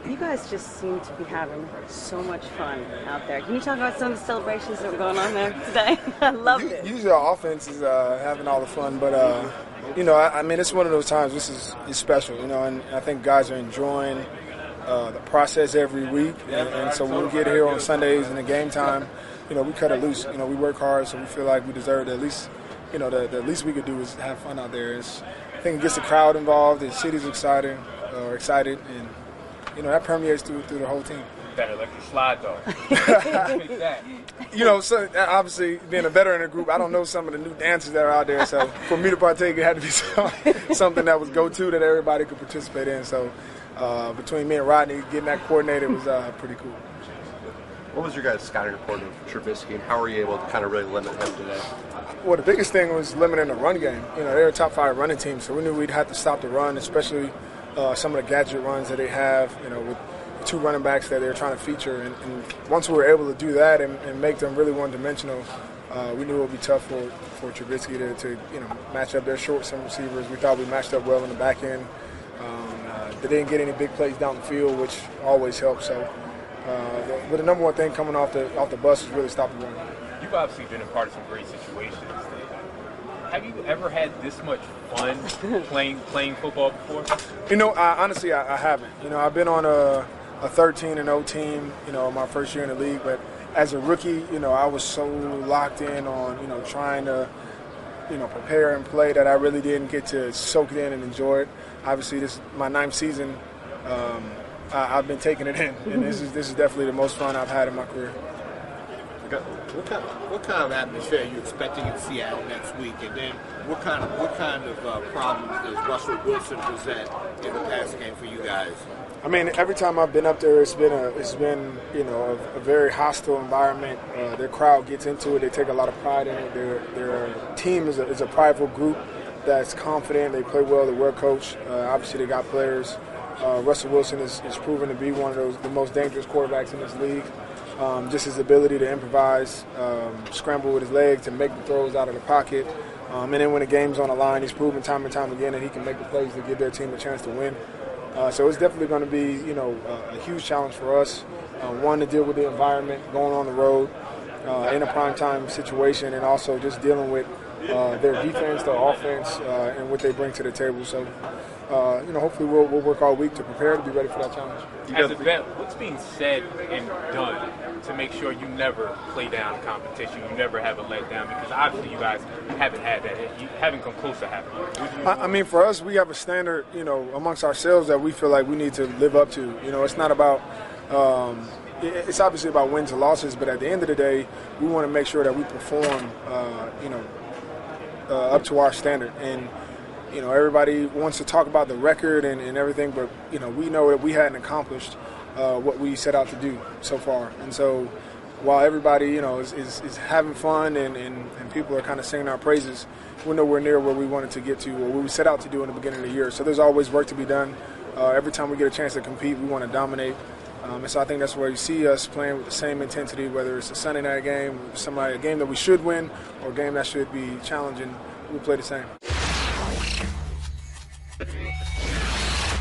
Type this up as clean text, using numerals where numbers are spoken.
You guys just seem to be having so much fun out there. Can you talk about some of the celebrations that were going on there today? I loved it. Usually our offense is having all the fun, but I mean, it's one of those times. This is special, and I think guys are enjoying the process every week, and so when we get here on Sundays in the game time, we cut it loose. We work hard, so we feel like we deserve it. At least, the least we could do is have fun out there. I think it gets the crowd involved. The city's excited, and that permeates through the whole team. Better let you slide, though. So obviously being a veteran in the group, I don't know some of the new dances that are out there. So for me to partake, it had to be something that was go-to that everybody could participate in. So between me and Rodney, getting that coordinated was pretty cool. What was your guys' scouting report of Trubisky, and how were you able to kind of really limit him today? Well, the biggest thing was limiting the run game. They're a top 5 running team, so we knew we'd have to stop the run, especially some of the gadget runs that they have, with 2 running backs that they're trying to feature. And once we were able to do that and make them really one-dimensional, we knew it would be tough for Trubisky to match up their short some receivers. We thought we matched up well in the back end. They didn't get any big plays down the field, which always helps. So, but the number one thing coming off the bus is really stopping the run. You've obviously been a part of some great situations. Have you ever had this much fun playing football before? Honestly, I haven't. I've been on a 13-0 team, my first year in the league, but as a rookie, I was so locked in on, trying to, prepare and play that I really didn't get to soak it in and enjoy it. Obviously, this is my 9th season. I've been taking it in, and this is definitely the most fun I've had in my career. What kind of atmosphere are you expecting in Seattle next week? And then what kind of problems does Russell Wilson present in the passing game for you guys? I mean, every time I've been up there, it's been a very hostile environment. Their crowd gets into it. They take a lot of pride in it. Their team is a prideful group that's confident. They play well. They're well coached. Obviously, they got players. Russell Wilson is proven to be one of the most dangerous quarterbacks in this league. Just his ability to improvise, scramble with his legs, and make the throws out of the pocket. And then when the game's on the line, he's proven time and time again that he can make the plays to give their team a chance to win. So it's definitely going to be, a huge challenge for us. One, to deal with the environment, going on the road in a primetime situation, and also just dealing with their defense, their offense, and what they bring to the table. So, hopefully we'll work all week to prepare to be ready for that challenge. As a vet, what's being said and done to make sure you never play down competition, you never have a letdown? Because obviously you guys haven't had that. You haven't come close to having it. I mean, for us, we have a standard, amongst ourselves that we feel like we need to live up to. It's not about it's obviously about wins and losses, but at the end of the day, we want to make sure that we perform, up to our standard. And everybody wants to talk about the record and everything, but we know that we hadn't accomplished what we set out to do so far. And so while everybody is having fun and people are kind of singing our praises, we're nowhere near where we wanted to get to or what we set out to do in the beginning of the year. So there's always work to be done. Every time we get a chance to compete, we want to dominate. And so I think that's where you see us playing with the same intensity, whether it's a Sunday night game, a game that we should win, or a game that should be challenging. We play the same.